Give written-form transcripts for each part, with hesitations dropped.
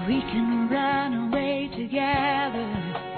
We can run away together.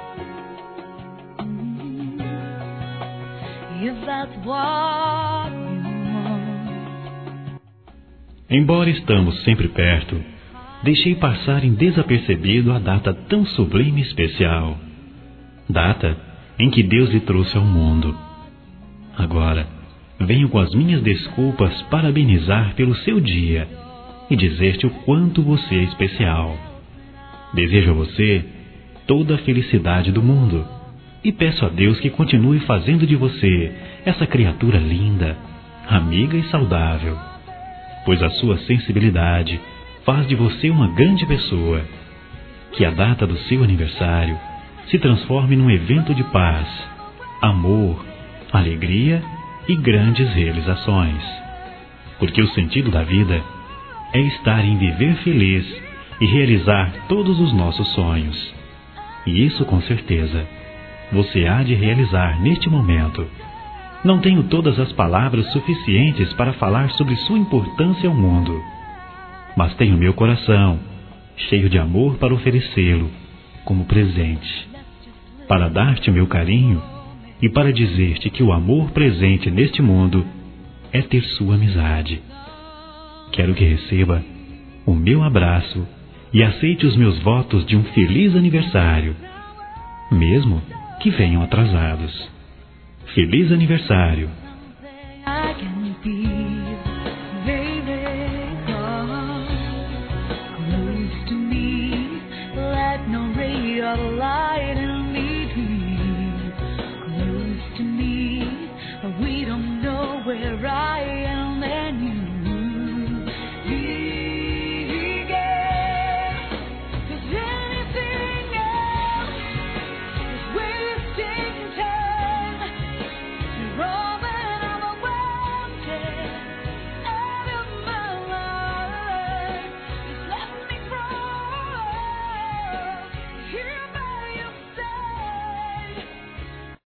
If that's what you want. Embora estamos sempre perto, deixei passar em desapercebido a data tão sublime e especial. Data em que Deus lhe trouxe ao mundo. Agora, venho com as minhas desculpas parabenizar pelo seu dia e dizer-te o quanto você é especial. Desejo a você toda a felicidade do mundo e peço a Deus que continue fazendo de você essa criatura linda, amiga e saudável, pois a sua sensibilidade faz de você uma grande pessoa. Que a data do seu aniversário se transforme num evento de paz, amor, alegria e grandes realizações. Porque o sentido da vida é estar em viver feliz e realizar todos os nossos sonhos. E isso, com certeza, você há de realizar neste momento. Não tenho todas as palavras suficientes para falar sobre sua importância ao mundo, mas tenho meu coração cheio de amor para oferecê-lo como presente, para dar-te meu carinho e para dizer-te que o amor presente neste mundo é ter sua amizade. Quero que receba o meu abraço e aceite os meus votos de um feliz aniversário, mesmo que venham atrasados. Feliz aniversário! I can be